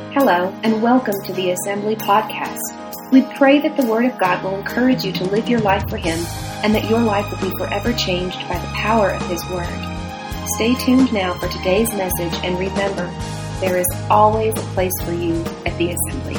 Hello, and welcome to the Assembly Podcast. We pray that the Word of God will encourage you to live your life for Him and that your life will be forever changed by the power of His Word. Stay tuned now for today's message, and remember, there is always a place for you at the Assembly.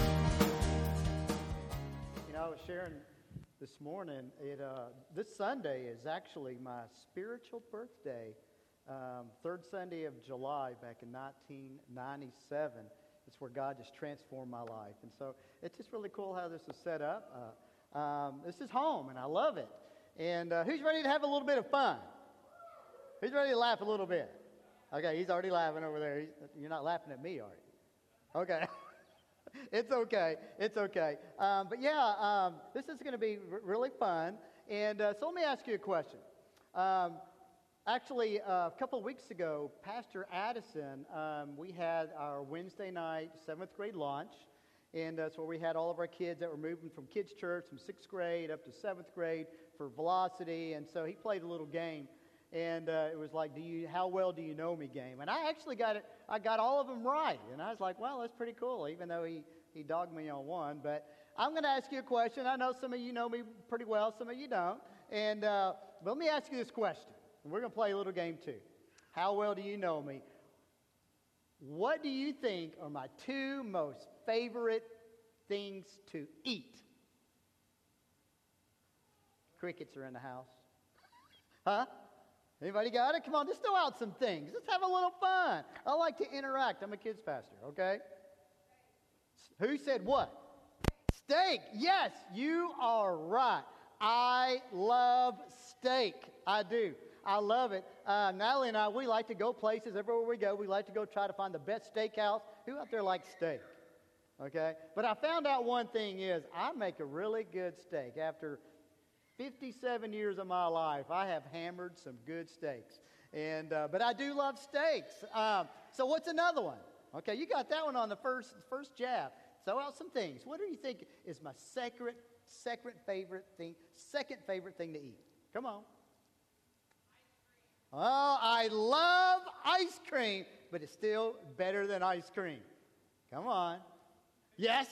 I was sharing this morning, this Sunday is actually my spiritual birthday. Third Sunday of July back in 1997. It's where God just transformed my life. And so it's just really cool how this is set up. This is home, and I love it. And who's ready to have a little bit of fun? Who's ready to laugh a little bit? Okay, he's already laughing over there. You're not laughing at me, are you? Okay. It's okay. It's okay. This is going to be really fun. And so let me ask you a question. Actually, a couple of weeks ago, Pastor Addison, we had our Wednesday night 7th grade launch, and that's where we had all of our kids that were moving from kids' church from 6th grade up to 7th grade for Velocity, and so he played a little game, and it was like, how well do you know me game? And I actually got it. I got all of them right, and I was like, well, that's pretty cool, even though he dogged me on one. But I'm going to ask you a question. I know some of you know me pretty well, some of you don't, and but let me ask you this question. We're going to play a little game too. How well do you know me? What do you think are my two most favorite things to eat? Crickets are in the house. Huh? Anybody got it? Come on, just throw out some things. Let's have a little fun. I like to interact. I'm a kids pastor, okay? Who said what? Steak. Yes, you are right. I love steak. I do. I love it. Natalie and I, we like to go places. Everywhere we go, we like to go try to find the best steakhouse. Who out there likes steak? Okay? But I found out one thing is I make a really good steak. After 57 years of my life, I have hammered some good steaks. But I do love steaks. So what's another one? Okay, you got that one on the first jab. Throw out some things. What do you think is my second favorite thing to eat? Come on. Oh, I love ice cream, but it's still better than ice cream. Come on. Yes?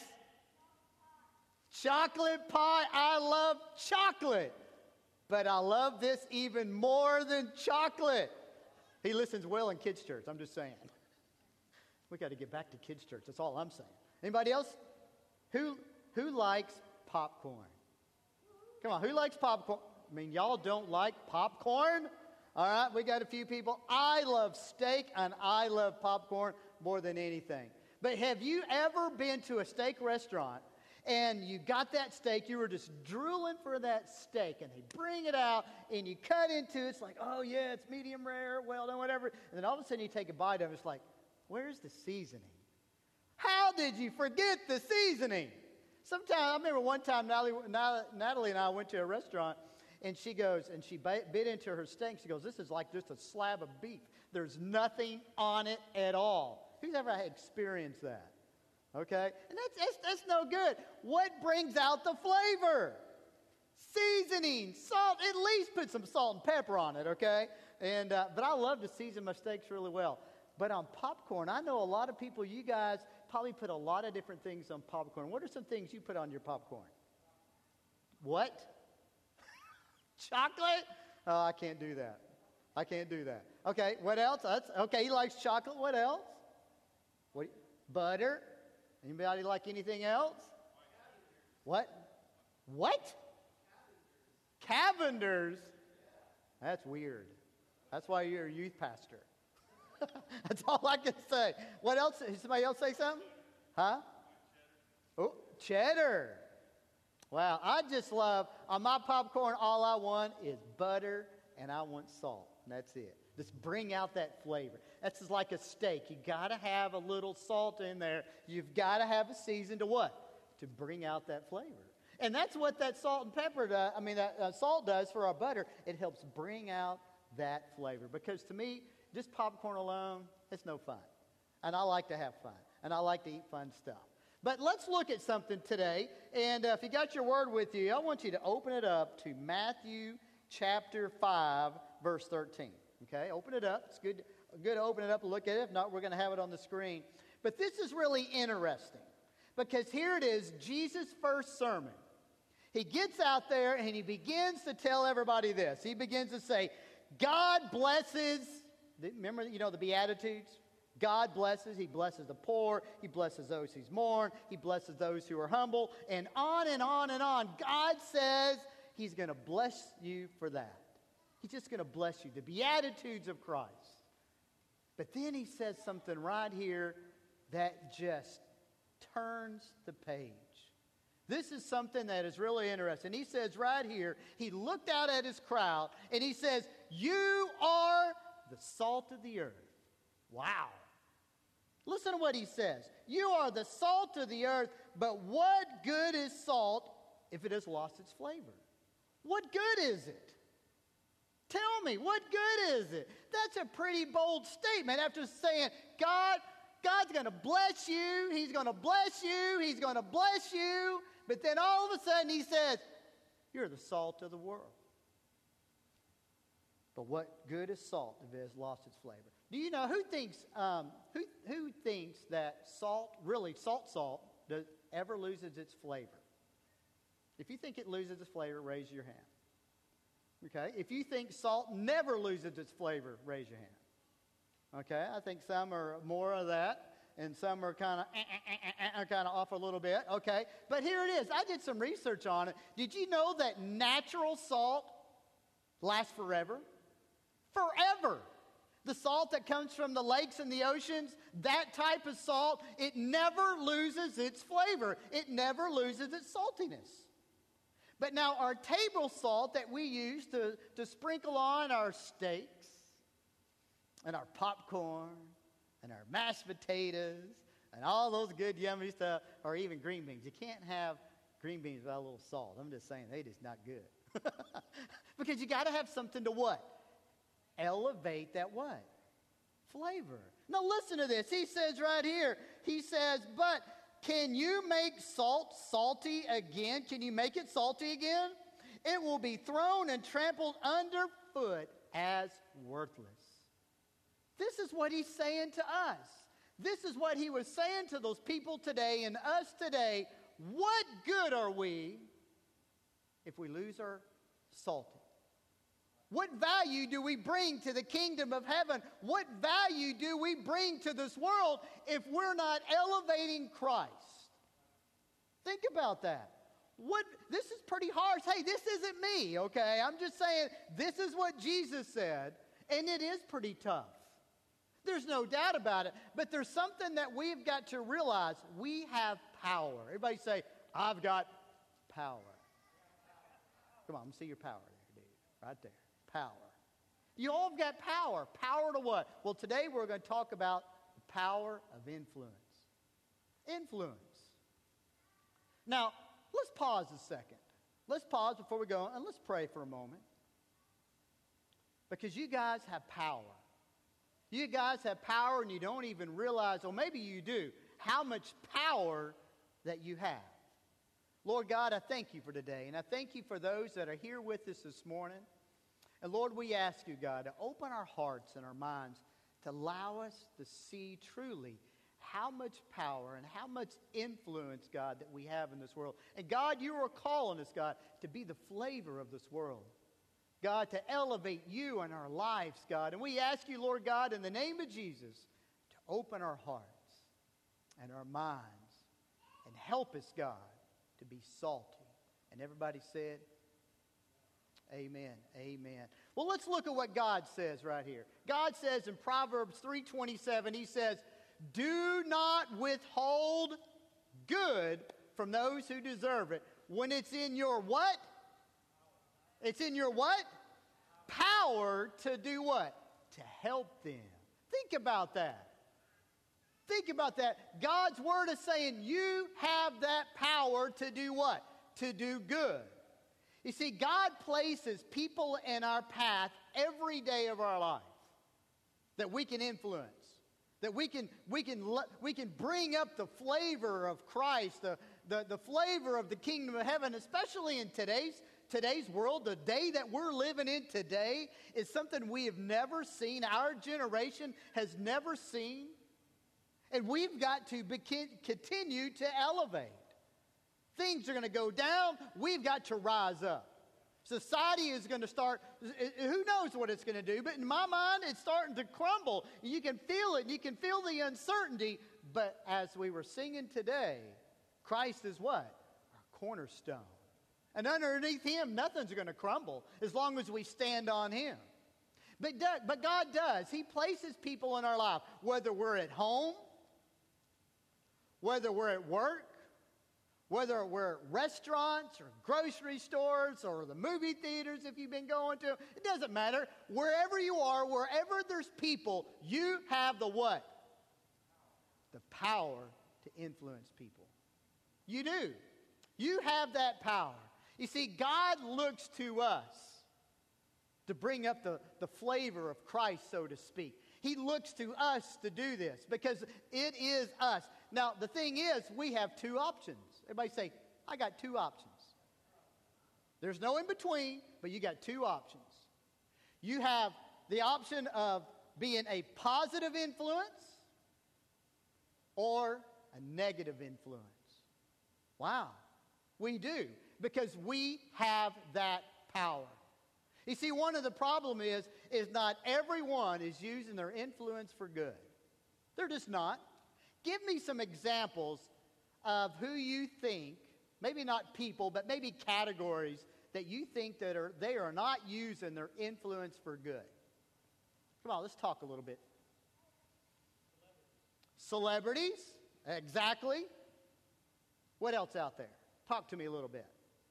Chocolate pie. I love chocolate, but I love this even more than chocolate. He listens well in kids' church. I'm just saying. We got to get back to kids' church. That's all I'm saying. Anybody else? Who likes popcorn? Come on, who likes popcorn? I mean, y'all don't like popcorn? All right, we got a few people. I love steak and I love popcorn more than anything. But have you ever been to a steak restaurant and you got that steak, you were just drooling for that steak, and they bring it out and you cut into it, it's like, oh yeah, it's medium rare, well done, whatever. And then all of a sudden you take a bite of it, it's like, where's the seasoning? How did you forget the seasoning? Sometimes, I remember one time Natalie and I went to a restaurant, and she goes, and she bit into her steak. She goes, this is like just a slab of beef. There's nothing on it at all. Who's ever experienced that? Okay? And that's no good. What brings out the flavor? Seasoning, salt. At least put some salt and pepper on it, okay? But I love to season my steaks really well. But on popcorn, I know a lot of people, you guys probably put a lot of different things on popcorn. What are some things you put on your popcorn? What? Chocolate? Oh, I can't do that. I can't do that. Okay, what else? Okay, he likes chocolate. What else? What? Butter? Anybody like anything else? What? What? Cavenders? That's weird. That's why you're a youth pastor. That's all I can say. What else? Somebody else say something? Huh? Oh, cheddar. Wow, I just love, on my popcorn, all I want is butter and I want salt. And that's it. Just bring out that flavor. That's just like a steak. You got to have a little salt in there. You've got to have a season to what? To bring out that flavor. And that's what that salt and pepper does. I mean, that salt does for our butter. It helps bring out that flavor. Because to me, just popcorn alone, it's no fun. And I like to have fun. And I like to eat fun stuff. But let's look at something today. And if you got your word with you, I want you to open it up to Matthew chapter 5, verse 13. Okay, open it up. It's good good to open it up and look at it. If not, we're going to have it on the screen. But this is really interesting because here it is, Jesus' first sermon. He gets out there and he begins to tell everybody this. He begins to say, God blesses, remember, the Beatitudes? God blesses. He blesses the poor. He blesses those who mourn. He blesses those who are humble. And on and on and on. God says he's going to bless you for that. He's just going to bless you. The Beatitudes of Christ. But then he says something right here that just turns the page. This is something that is really interesting. He says right here, he looked out at his crowd and he says, you are the salt of the earth. Wow. Listen to what he says. You are the salt of the earth, but what good is salt if it has lost its flavor? What good is it? Tell me, what good is it? That's a pretty bold statement after saying, God's going to bless you. He's going to bless you. He's going to bless you. But then all of a sudden he says, you're the salt of the world. But what good is salt if it has lost its flavor? Do you know who thinks that salt ever loses its flavor? If you think it loses its flavor, raise your hand. Okay? If you think salt never loses its flavor, raise your hand. Okay? I think some are more of that, and some are kind of off a little bit. Okay? But here it is. I did some research on it. Did you know that natural salt lasts forever? Forever. The salt that comes from the lakes and the oceans, that type of salt, it never loses its flavor. It never loses its saltiness. But now our table salt that we use to sprinkle on our steaks and our popcorn and our mashed potatoes and all those good yummy stuff, or even green beans. You can't have green beans without a little salt. I'm just saying, they're just not good. Because you got to have something to what? Elevate that what? Flavor. Now listen to this. He says right here, he says, but can you make salt salty again? Can you make it salty again? It will be thrown and trampled underfoot as worthless. This is what he's saying to us. This is what he was saying to those people today and us today. What good are we if we lose our saltiness? What value do we bring to the kingdom of heaven? What value do we bring to this world if we're not elevating Christ? Think about that. This is pretty harsh. Hey, this isn't me, okay? I'm just saying this is what Jesus said, and it is pretty tough. There's no doubt about it. But there's something that we've got to realize. We have power. Everybody say, I've got power. Come on, let me see your power there, dude. Right there. Power. You all have got power. Power to what? Well, today we're going to talk about the power of influence. Influence. Now, let's pause a second. Let's pause before we go and let's pray for a moment. Because you guys have power. You guys have power and you don't even realize, or maybe you do, how much power that you have. Lord God, I thank you for today. And I thank you for those that are here with us this morning. And Lord, we ask you, God, to open our hearts and our minds to allow us to see truly how much power and how much influence, God, that we have in this world. And God, you are calling us, God, to be the flavor of this world. God, to elevate you in our lives, God. And we ask you, Lord God, in the name of Jesus, to open our hearts and our minds and help us, God, to be salty. And everybody said, amen, amen. Well, let's look at what God says right here. God says in Proverbs 3:27, he says, do not withhold good from those who deserve it when it's in your what? It's in your what? Power to do what? To help them. Think about that. Think about that. God's word is saying you have that power to do what? To do good. You see, God places people in our path every day of our life that we can influence, that we can bring up the flavor of Christ, the flavor of the kingdom of heaven, especially in today's today's world, the day that we're living in today, is something we have never seen. Our generation has never seen. And we've got to continue to elevate. Things are going to go down. We've got to rise up. Society is going to start, who knows what it's going to do, but in my mind, it's starting to crumble. You can feel it, and you can feel the uncertainty. But as we were singing today, Christ is what? Our cornerstone. And underneath Him, nothing's going to crumble as long as we stand on Him. But God does. He places people in our life, whether we're at home, whether we're at work, whether we're at restaurants or grocery stores or the movie theaters if you've been going to. It doesn't matter. Wherever you are, wherever there's people, you have the what? The power to influence people. You do. You have that power. You see, God looks to us to bring up the flavor of Christ, so to speak. He looks to us to do this because it is us. Now, the thing is, we have two options. Everybody say, I got two options. There's no in between, but you got two options. You have the option of being a positive influence or a negative influence. Wow. We do, because we have that power. You see, one of the problem is not everyone is using their influence for good. They're just not. Give me some examples of who you think, maybe not people, but maybe categories that you think that they are not using their influence for good. Come on, let's talk a little bit. Celebrities, exactly. What else out there? Talk to me a little bit.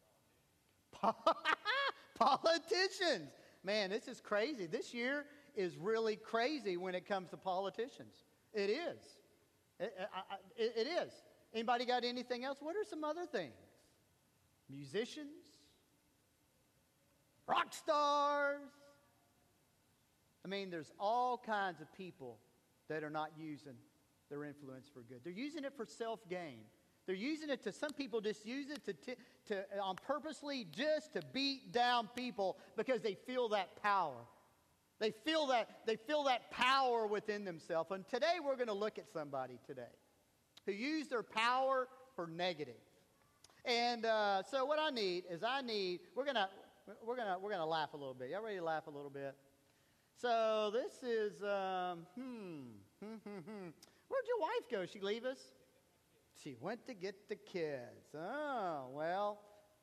Politicians. Man, this is crazy. This year is really crazy when it comes to politicians. It is. It is. Anybody got anything else? What are some other things? Musicians? Rock stars? I mean, there's all kinds of people that are not using their influence for good. They're using it for self-gain. They're using it to, some people just use it to on purposely just to beat down people because they feel that power. They feel that power within themselves. And today we're going to look at somebody today who used their power for negative. And so what I need is we're gonna laugh a little bit. Y'all ready to laugh a little bit? So this is where'd your wife go? She leave us? She went to get the kids. Oh, well.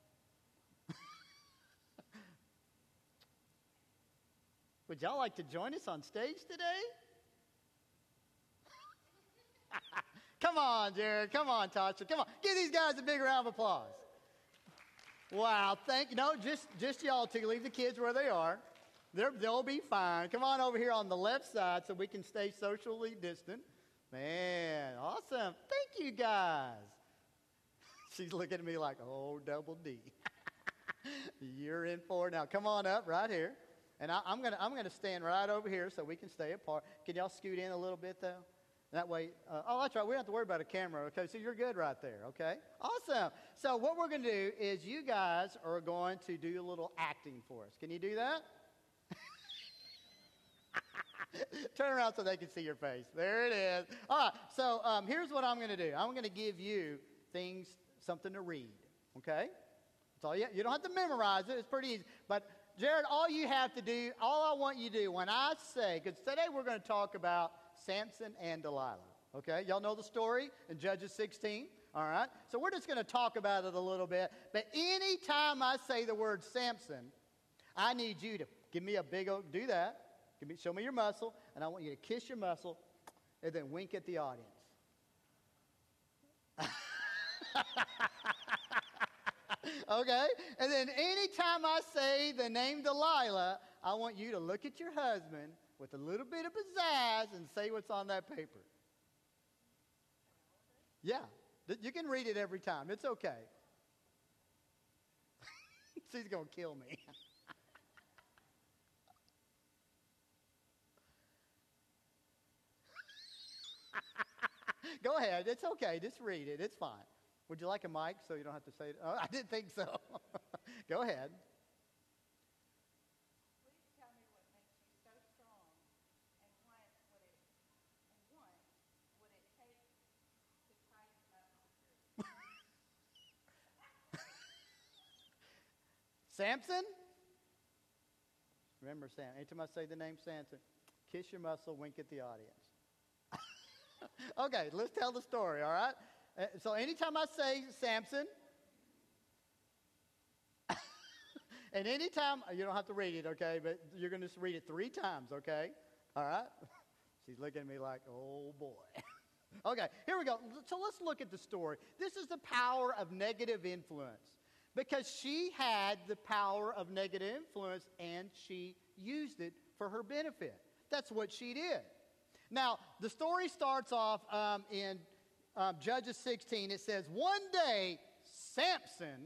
Would y'all like to join us on stage today? Come on, Jared. Come on, Tasha. Come on. Give these guys a big round of applause. Wow. Thank you. No, just y'all two. Leave the kids where they are. They'll be fine. Come on over here on the left side so we can stay socially distant. Man, awesome. Thank you, guys. She's looking at me like, oh, double D. You're in for it. Now, come on up right here. And I'm gonna stand right over here so we can stay apart. Can y'all scoot in a little bit, though? That way, that's right. We don't have to worry about a camera, okay? So you're good right there, okay? Awesome. So what we're going to do is you guys are going to do a little acting for us. Can you do that? Turn around so they can see your face. There it is. All right, so here's what I'm going to do. I'm going to give you something to read, okay? That's all you don't have to memorize it. It's pretty easy. But, Jared, all I want you to do when I say, because today we're going to talk about Samson and Delilah, okay? Y'all know the story in Judges 16, all right? So we're just going to talk about it a little bit. But anytime I say the word Samson, I need you to give me a big old, do that. Show me your muscle, and I want you to kiss your muscle and then wink at the audience. Okay? And then anytime I say the name Delilah, I want you to look at your husband with a little bit of pizzazz and say what's on that paper. Yeah. You can read it every time. It's okay. She's going to kill me. Go ahead. It's okay. Just read it. It's fine. Would you like a mic so you don't have to say it? Oh, I didn't think so. Go ahead. Please tell me what makes you so strong, and what would it take to tighten up your Samson? Remember Samson. Anytime I say the name Samson, kiss your muscle, wink at the audience. Okay, let's tell the story, all right? So anytime I say Samson, and anytime, you don't have to read it, okay? But you're going to just read it 3 times, okay? All right? She's looking at me like, oh, boy. Okay, here we go. So let's look at the story. This is the power of negative influence. Because she had the power of negative influence, and she used it for her benefit. That's what she did. Now, the story starts off in Judges 16. It says, one day, Samson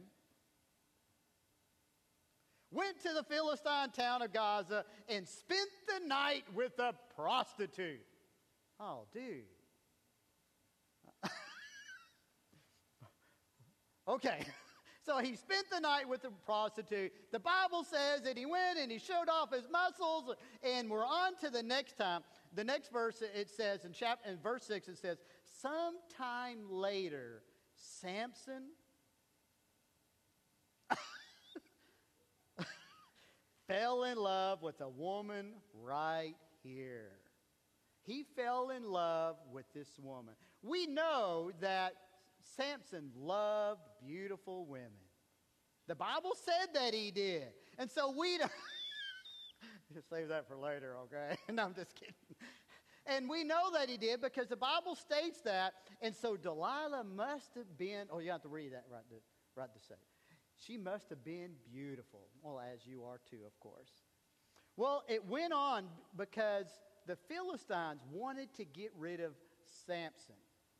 went to the Philistine town of Gaza and spent the night with a prostitute. Oh, dude. Okay. So he spent the night with a prostitute. The Bible says that he went and he showed off his muscles, and we're on to the next time. The next verse, it says, in verse 6, it says, sometime later, Samson fell in love with a woman right here. He fell in love with this woman. We know that Samson loved beautiful women. The Bible said that he did. And so we don't... Save that for later, okay? No, I'm just kidding. And we know that he did because the Bible states that. And so Delilah must have been... Oh, you have to read that right to say. She must have been beautiful. Well, as you are too, of course. Well, it went on because the Philistines wanted to get rid of Samson.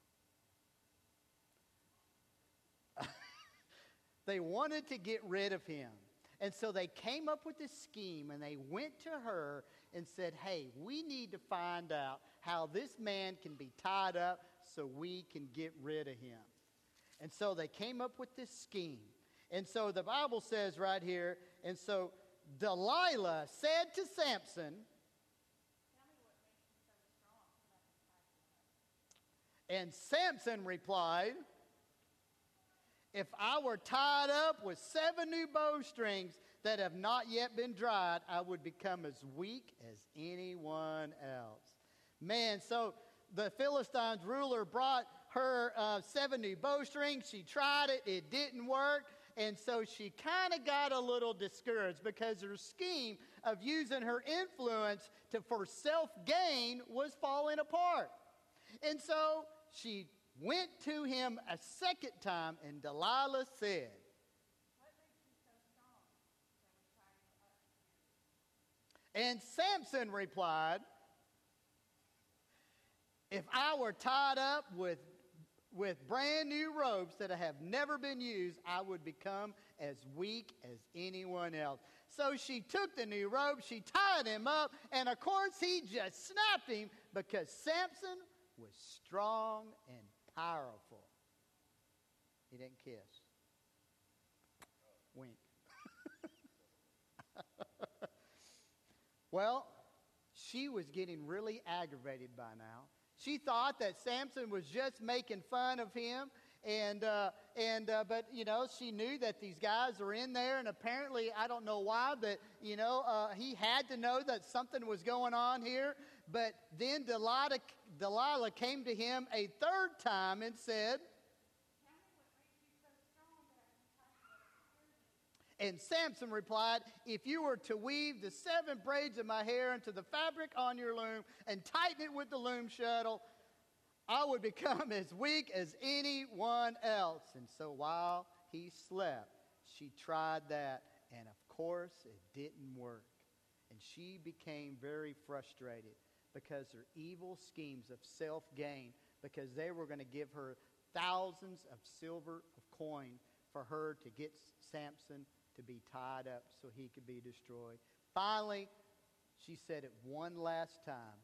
They wanted to get rid of him. And so they came up with this scheme, and they went to her and said, hey, we need to find out how this man can be tied up so we can get rid of him. And so they came up with this scheme. And so the Bible says right here, and so Delilah said to Samson, and Samson replied, if I were tied up with 7 new bowstrings that have not yet been dried, I would become as weak as anyone else. Man, so the Philistines ruler brought her 7 new bowstrings. She tried it. It didn't work. And so she kind of got a little discouraged because her scheme of using her influence for self-gain was falling apart. And so she went to him a second time, and Delilah said, what makes you so strong that we tie you up? And Samson replied, if I were tied up with brand new robes that have never been used, I would become as weak as anyone else. So she took the new robe, she tied him up, and of course he just snapped him because Samson was strong and powerful. He didn't kiss. Wink. Well, she was getting really aggravated by now. She thought that Samson was just making fun of him, but you know, she knew that these guys are in there, and apparently, I don't know why, but you know, he had to know that something was going on here. But then Delilah came to him a third time and said, and Samson replied, if you were to weave the 7 braids of my hair into the fabric on your loom and tighten it with the loom shuttle, I would become as weak as anyone else. And so while he slept, she tried that, and of course it didn't work. And she became very frustrated because her evil schemes of self-gain, because they were going to give her thousands of silver of coin for her to get Samson to be tied up so he could be destroyed. Finally, she said it one last time.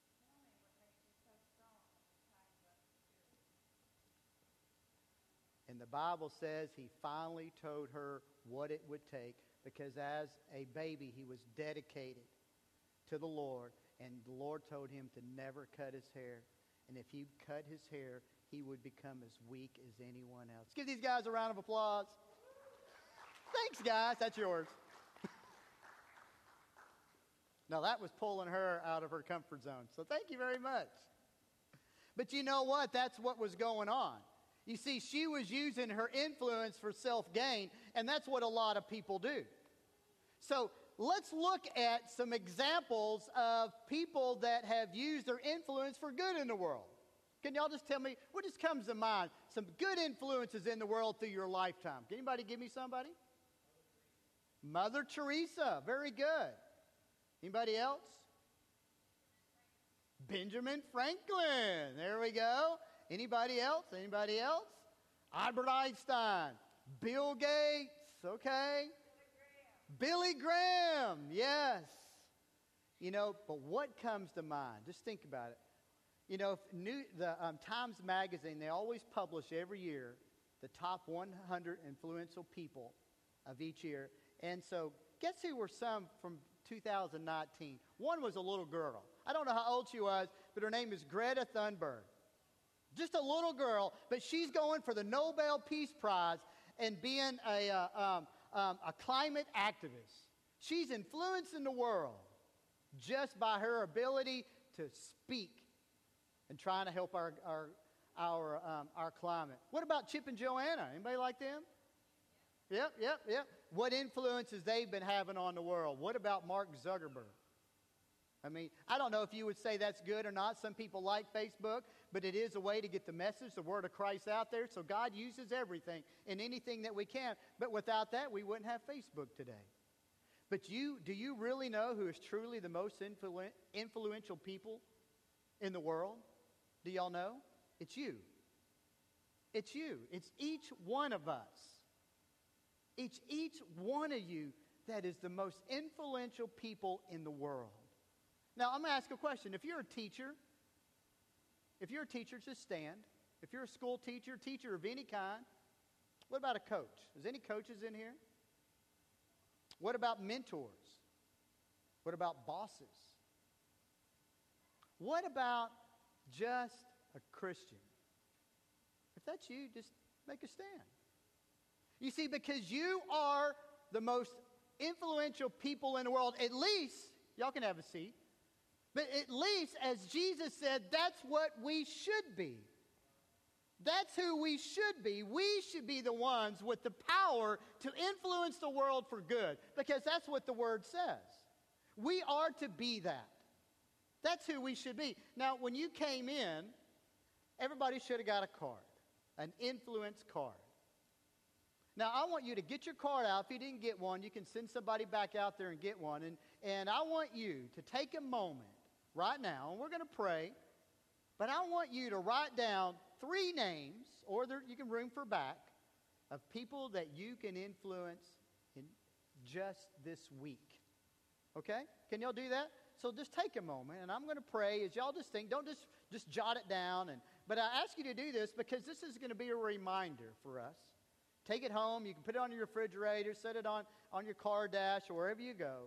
And And the Bible says he finally told her what it would take, because as a baby he was dedicated to the Lord, and the Lord told him to never cut his hair. And if he cut his hair, he would become as weak as anyone else. Give these guys a round of applause. Thanks, guys. That's yours. Now, that was pulling her out of her comfort zone. So thank you very much. But you know what? That's what was going on. You see, she was using her influence for self-gain, and that's what a lot of people do. So let's look at some examples of people that have used their influence for good in the world. Can y'all just tell me, what just comes to mind? Some good influences in the world through your lifetime. Can anybody give me somebody? Mother Teresa. Very good. Anybody else? Benjamin Franklin. There we go. Anybody else? Anybody else? Albert Einstein. Bill Gates. Okay. Billy Graham. Yes. You know, but what comes to mind? Just think about it. You know, the Times Magazine, they always publish every year the top 100 influential people of each year. And so guess who were some from 2019? One was a little girl. I don't know how old she was, but her name is Greta Thunberg. Just a little girl, but she's going for the Nobel Peace Prize and being a climate activist. She's influencing the world just by her ability to speak and trying to help our climate. What about Chip and Joanna? Anybody like them? Yep. What influences they've been having on the world? What about Mark Zuckerberg? I mean, I don't know if you would say that's good or not. Some people like Facebook, but it is a way to get the message, the word of Christ out there. So God uses everything and anything that we can. But without that, we wouldn't have Facebook today. But do you really know who is truly the most influential people in the world? Do y'all know? It's you. It's you. It's each one of us. It's each one of you that is the most influential people in the world. Now, I'm going to ask a question. If you're a teacher, just stand. If you're a school teacher of any kind, what about a coach? Is any coaches in here? What about mentors? What about bosses? What about just a Christian? If that's you, just make a stand. You see, because you are the most influential people in the world, at least, y'all can have a seat, but at least, as Jesus said, that's what we should be. That's who we should be. We should be the ones with the power to influence the world for good, because that's what the Word says. We are to be that. That's who we should be. Now, when you came in, everybody should have got a card, an influence card. Now, I want you to get your card out. If you didn't get one, you can send somebody back out there and get one. And I want you to take a moment right now, and we're going to pray, but I want you to write down 3 names, or you can room for back, of people that you can influence in just this week. Okay? Can y'all do that? So just take a moment, and I'm going to pray as y'all just think. Don't just jot it down. But I ask you to do this because this is going to be a reminder for us. Take it home. You can put it on your refrigerator, set it on your car dash, or wherever you go.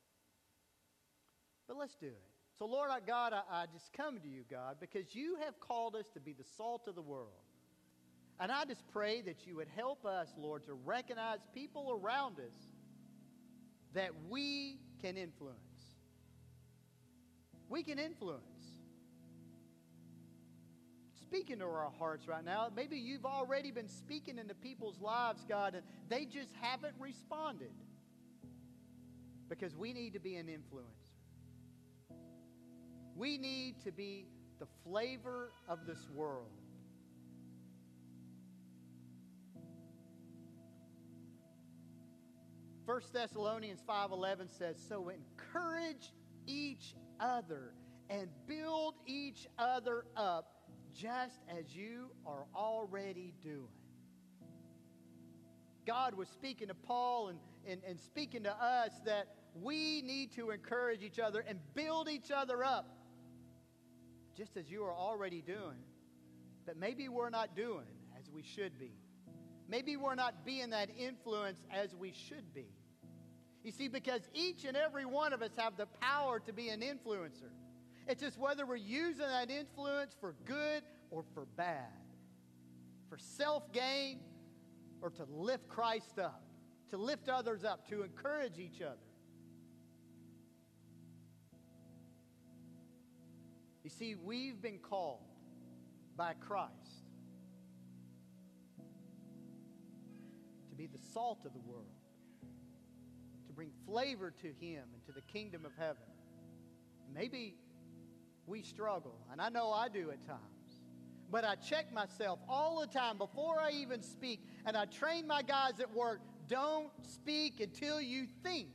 But let's do it. So, Lord, God, I just come to you, God, because you have called us to be the salt of the world. And I just pray that you would help us, Lord, to recognize people around us that we can influence. We can influence. Speaking to our hearts right now, maybe you've already been speaking into people's lives, God, and they just haven't responded. Because we need to be an influencer. We need to be the flavor of this world. First Thessalonians 5:11 says, so encourage each other and build each other up just as you are already doing. God was speaking to Paul and speaking to us that we need to encourage each other and build each other up just as you are already doing. But maybe we're not doing as we should be. maybe we're not being that influence as we should be. You see, because each and every one of us have the power to be an influencer. It's just whether we're using that influence for good or for bad, for self-gain or to lift Christ up, to lift others up, to encourage each other. You see, we've been called by Christ to be the salt of the world, to bring flavor to Him and to the kingdom of heaven. Maybe we struggle, and I know I do at times, but I check myself all the time before I even speak, and I train my guys at work, don't speak until you think.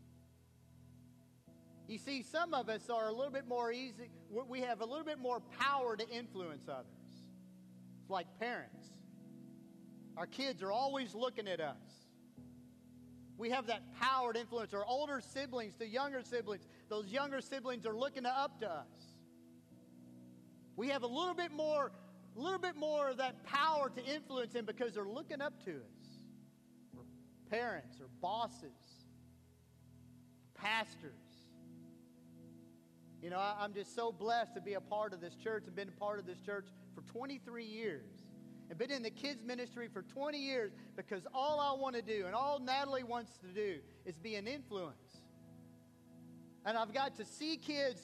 You see, some of us are a little bit more easy. We have a little bit more power to influence others. It's like parents. Our kids are always looking at us. We have that power to influence our older siblings to younger siblings. Those younger siblings are looking up to us. We have a little bit more of that power to influence them because they're looking up to us. We're parents or bosses, pastors. You know, I'm just so blessed to be a part of this church and been a part of this church for 23 years. And been in the kids ministry for 20 years because all I want to do and all Natalie wants to do is be an influence. And I've got to see kids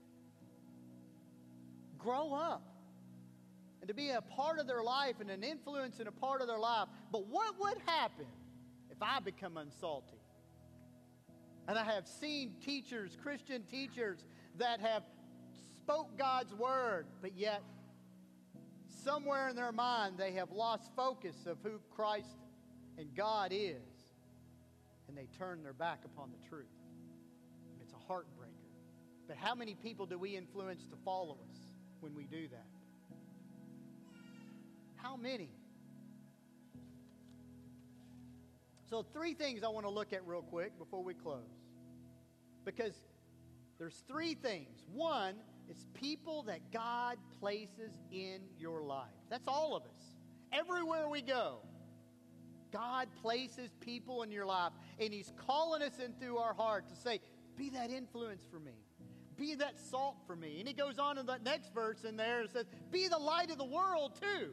grow up and to be a part of their life and an influence in a part of their life. But what would happen if I become unsalty? And I have seen teachers, Christian teachers, that have spoke God's word, but yet somewhere in their mind they have lost focus of who Christ and God is, and they turn their back upon the truth. It's a heartbreaker. But how many people do we influence to follow us when we do that? How many? So 3 things I want to look at real quick before we close. Because there's 3 things. One, it's people that God places in your life. That's all of us. Everywhere we go, God places people in your life. And He's calling us into our heart to say, be that influence for me. Be that salt for me. And He goes on in that next verse in there and says, be the light of the world too.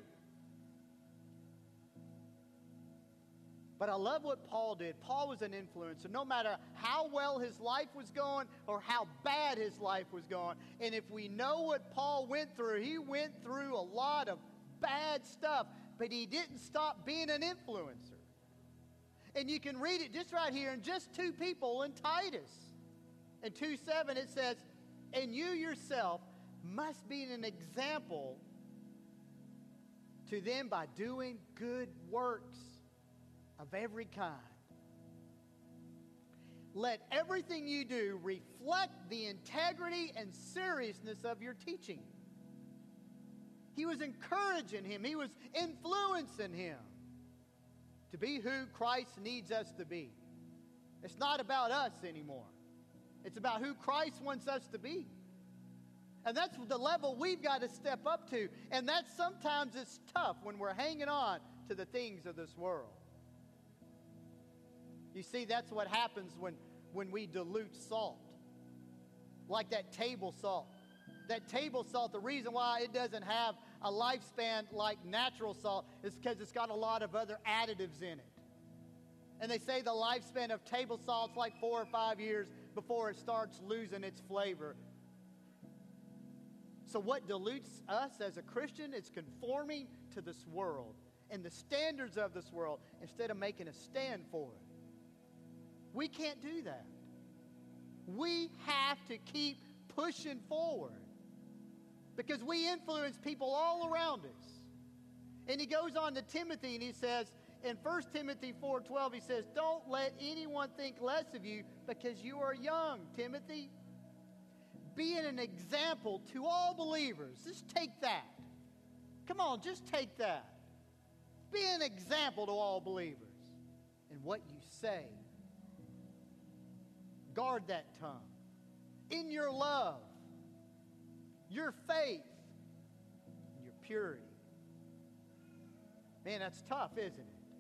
But I love what Paul did. Paul was an influencer. No matter how well his life was going or how bad his life was going. And if we know what Paul went through, he went through a lot of bad stuff. But he didn't stop being an influencer. And you can read it just right here in just 2 people in Titus. In 2:7 it says, and you yourself must be an example to them by doing good works of every kind. Let everything you do reflect the integrity and seriousness of your teaching. He was encouraging him. He was influencing him to be who Christ needs us to be. It's not about us anymore. It's about who Christ wants us to be. And that's the level we've got to step up to. And that sometimes it's tough when we're hanging on to the things of this world. You see, that's what happens when we dilute salt. Like that table salt. That table salt, the reason why it doesn't have a lifespan like natural salt is because it's got a lot of other additives in it. And they say the lifespan of table salt's like 4 or 5 years before it starts losing its flavor. So what dilutes us as a Christian is conforming to this world and the standards of this world instead of making a stand for it. We can't do that. We have to keep pushing forward because we influence people all around us. And he goes on to Timothy and he says, in 1 Timothy 4:12, he says, don't let anyone think less of you because you are young, Timothy. Be an example to all believers. Just take that. Come on, just take that. Be an example to all believers in what you say. Guard that tongue. In your love, your faith, and your purity. Man, that's tough, isn't it?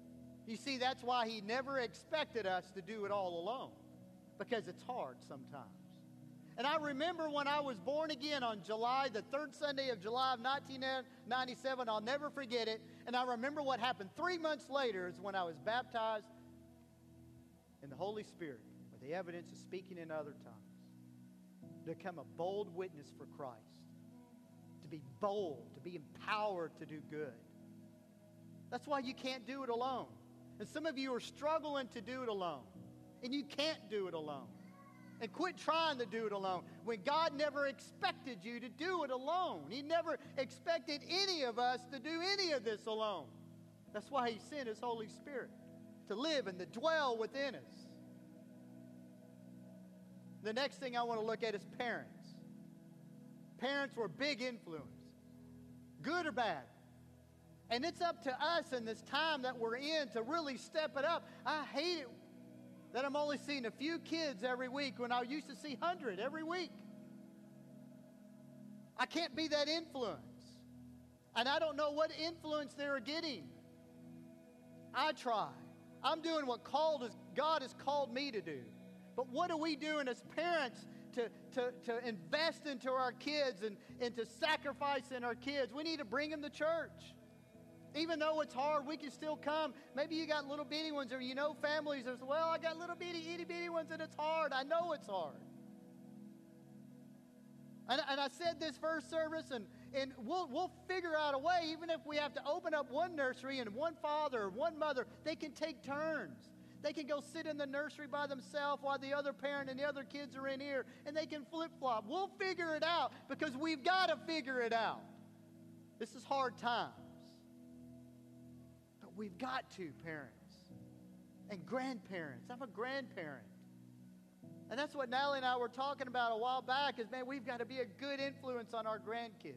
You see, that's why He never expected us to do it all alone, because it's hard sometimes. And I remember when I was born again on the third Sunday of July of 1997, I'll never forget it. And I remember what happened 3 months later is when I was baptized in the Holy Spirit with the evidence of speaking in other tongues. To become a bold witness for Christ. To be bold, to be empowered to do good. That's why you can't do it alone. And some of you are struggling to do it alone. And you can't do it alone. And quit trying to do it alone when God never expected you to do it alone. He never expected any of us to do any of this alone. That's why He sent His Holy Spirit to live and to dwell within us. The next thing I want to look at is parents. Parents were a big influence, good or bad. And it's up to us in this time that we're in to really step it up. I hate it that I'm only seeing a few kids every week when I used to see 100 every week. I can't be that influence. And I don't know what influence they're getting. I try. I'm doing what God has called me to do. But what are we doing as parents to invest into our kids and to sacrifice in our kids? We need to bring them to church. Even though it's hard, we can still come. Maybe you got little bitty ones, or you know families that say, well, I got little bitty, itty bitty ones, and it's hard. I know it's hard. And I said this first service, and we'll figure out a way, even if we have to open up one nursery and one father or one mother, they can take turns. They can go sit in the nursery by themselves while the other parent and the other kids are in here, and they can flip-flop. We'll figure it out because we've got to figure it out. This is hard times. But we've got to, parents and grandparents. I'm a grandparent. And that's what Natalie and I were talking about a while back is, man, we've got to be a good influence on our grandkids.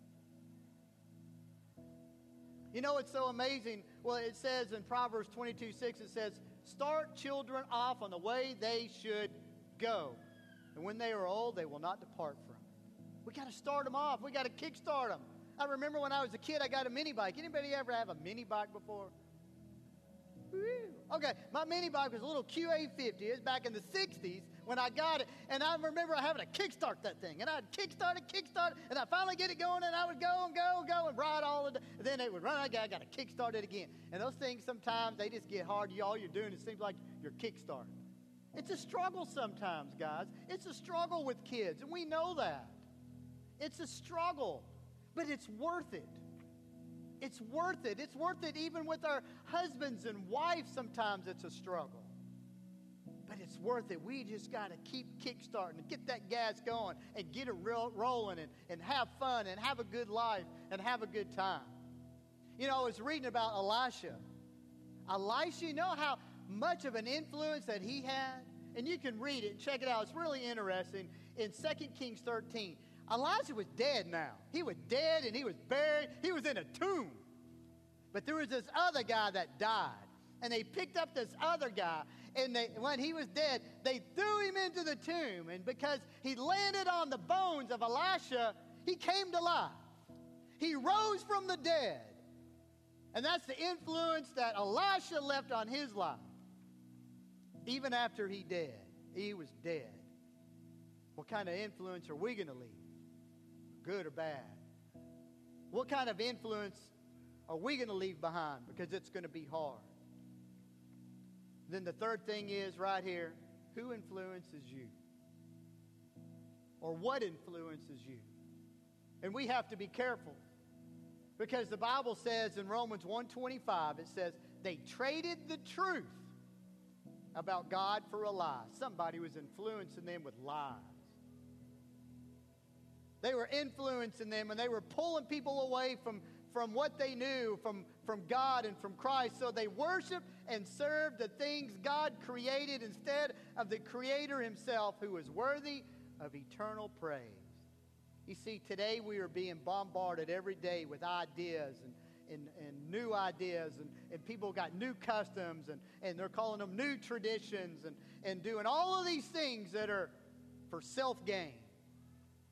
You know, it's so amazing. Well, it says in Proverbs 22:6, it says, start children off on the way they should go. And when they are old, they will not depart from it. We got to start them off. We got to kickstart them. I remember when I was a kid, I got a mini bike. Anybody ever have a mini bike before? Woo. Okay, my mini bike was a little QA50. It was back in the 60s when I got it. And I remember having to kickstart that thing. And I'd kickstart it, and I'd finally get it going, and I would go and ride all the day. Then it would run. I got to kickstart it again. And those things sometimes, they just get hard. All you're doing, it seems like you're kickstarting. It's a struggle sometimes, guys. It's a struggle with kids, and we know that. It's a struggle, but it's worth it. It's worth it. It's worth it even with our husbands and wives. Sometimes it's a struggle. But it's worth it. We just got to keep kickstarting and get that gas going and get it rolling and have fun and have a good life and have a good time. You know, I was reading about Elisha. Elisha, you know how much of an influence that he had? And you can read it and check it out. It's really interesting. In 2 Kings 13, Elijah was dead now. He was dead and he was buried. He was in a tomb. But there was this other guy that died. And they picked up this other guy. And when he was dead, they threw him into the tomb. And because he landed on the bones of Elisha, he came to life. He rose from the dead. And that's the influence that Elisha left on his life. Even after he was dead. What kind of influence are we going to leave? Good or bad? What kind of influence are we going to leave behind? Because it's going to be hard. Then the third thing is right here, who influences you? Or what influences you? And we have to be careful. Because the Bible says in Romans 1:25, it says, they traded the truth about God for a lie. Somebody was influencing them with lies. They were influencing them, and they were pulling people away from what they knew, from God and from Christ. So they worshiped and served the things God created instead of the Creator Himself, who is worthy of eternal praise. You see, today we are being bombarded every day with ideas and new ideas, and people got new customs, and they're calling them new traditions, and doing all of these things that are for self-gain.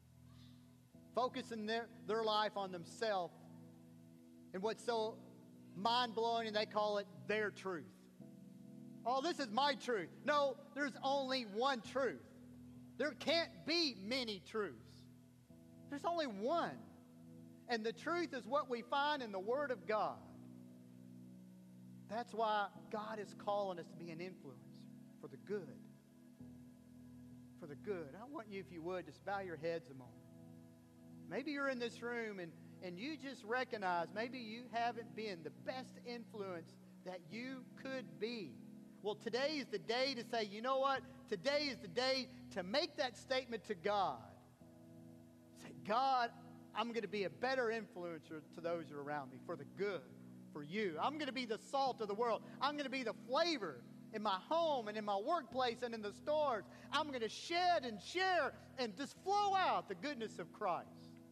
Focusing their life on themselves. And what's so mind-blowing and they call it their truth. Oh, this is my truth. No, there's only one truth. There can't be many truths. There's only one. And the truth is what we find in the Word of God. That's why God is calling us to be an influencer for the good. For the good. I want you, if you would, just bow your heads a moment. Maybe you're in this room and you just recognize maybe you haven't been the best influence that you could be. Well, today is the day to say, you know what? Today is the day to make that statement to God. Say, God, I'm going to be a better influencer to those who are around me for the good, for you. I'm going to be the salt of the world. I'm going to be the flavor in my home and in my workplace and in the stores. I'm going to shed and share and just flow out the goodness of Christ.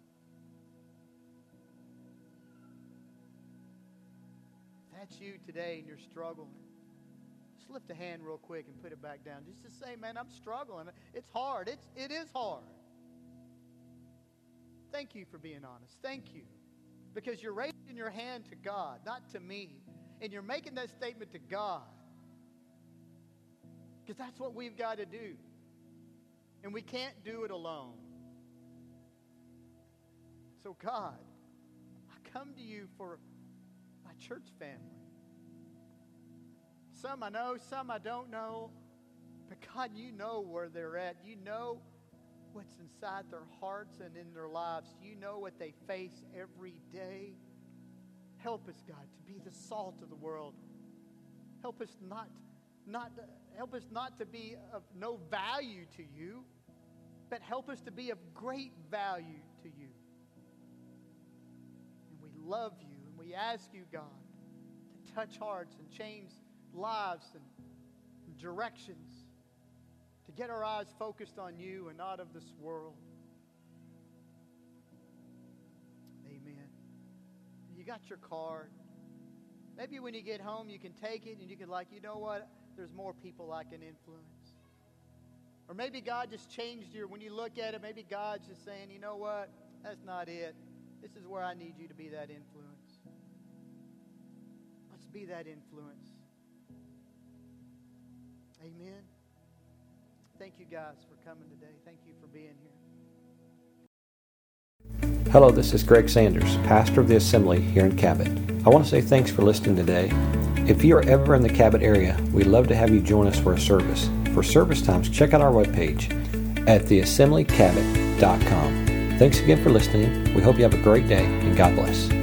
If that's you today and you're struggling, just lift a hand real quick and put it back down. Just to say, man, I'm struggling. It's hard. It is hard. Thank you for being honest. Thank you. Because you're raising your hand to God, not to me. And you're making that statement to God. Because that's what we've got to do. And we can't do it alone. So God, I come to you for my church family. Some I know, some I don't know. But God, you know where they're at. You know what's inside their hearts and in their lives. You know what they face every day. Help us, God, to be the salt of the world. Help us not to be of no value to you, but help us to be of great value to you. And we love you, and we ask you, God, to touch hearts and change lives and directions, to get our eyes focused on you and not of this world. Amen. You got your card. Maybe when you get home, you can take it and you can you know what? There's more people I can influence. Or maybe God just changed when you look at it, maybe God's just saying, you know what? That's not it. This is where I need you to be that influence. Let's be that influence. Amen. Thank you guys for coming today. Thank you for being here. Hello, this is Greg Sanders, pastor of the Assembly here in Cabot. I want to say thanks for listening today. If you are ever in the Cabot area, we'd love to have you join us for a service. For service times, check out our webpage at theassemblycabot.com. Thanks again for listening. We hope you have a great day, and God bless.